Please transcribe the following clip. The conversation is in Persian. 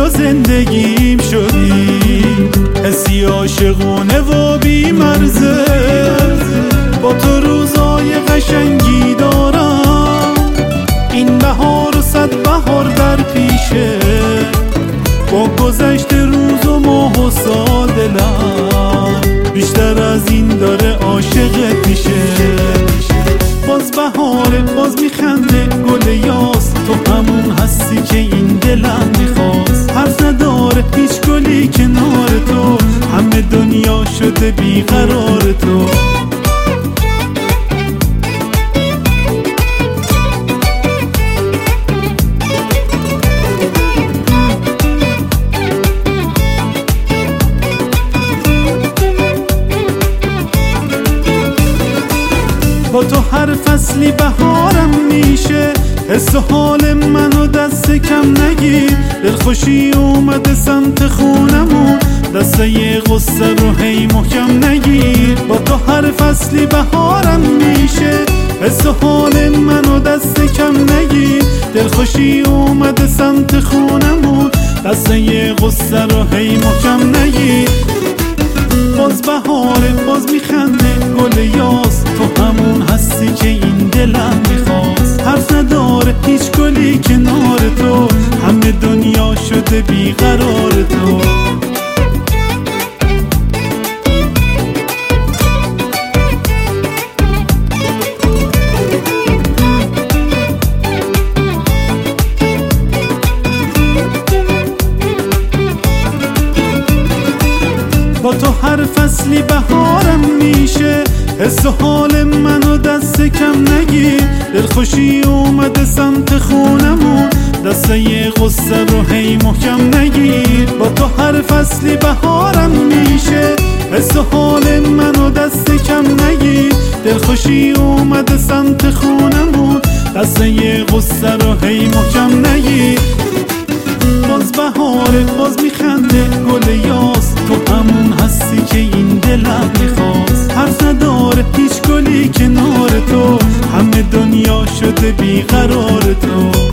و زندگیم شدی، حسی عاشقونه و بی مرزه. با تو روزای قشنگی دارم، این بهار و صد بهار در پیشه. با گذشت روز و ماه و سال دلم بیشتر از این داره عاشقت میشه. باز بهاره، باز میخنده گل یاس، تو همون هستی که این دلم میخواست. حرف نداره هیچ گلی کنار تو، همه دنیا شده بیقرار تو. با تو هر فصلی بهارم میشه، حس و حال منو دست کم نگیر. دلخوشی اومده سمت خونمون، دسته ی غصه رو هی محکم نگیر. با تو هر فصلی بهارم میشه، حس و حال منو دست کم نگیر. دلخوشی اومده سمت خونمون، دسته ی غصه رو هی محکم نگیر. باز بهاره، باز میخنده گل یاس، تو همون هستی که این دلم میخواست. حرف نداره هیچ گلی کنار تو، همه دنیا شده بیقرار تو. با تو هر فصلی بهارم میشه، حس و حال منو دست کم نگیر. دلخوشی اومده سمت خونمون، دسته ی غصه رو هی محکم نگیر. با تو هر فصلی بهارم میشه، حس و حال منو دست کم نگیر. دلخوشی اومده سمت خونمون، دسته ی غصه رو هی محکم نگیر. باز بهاره، باز میخنده گل یاس، تو همون هستی که این دلم میخواست. حرف نداره هیچ گلی کنار تو، همه دنیا شده بیقرار تو.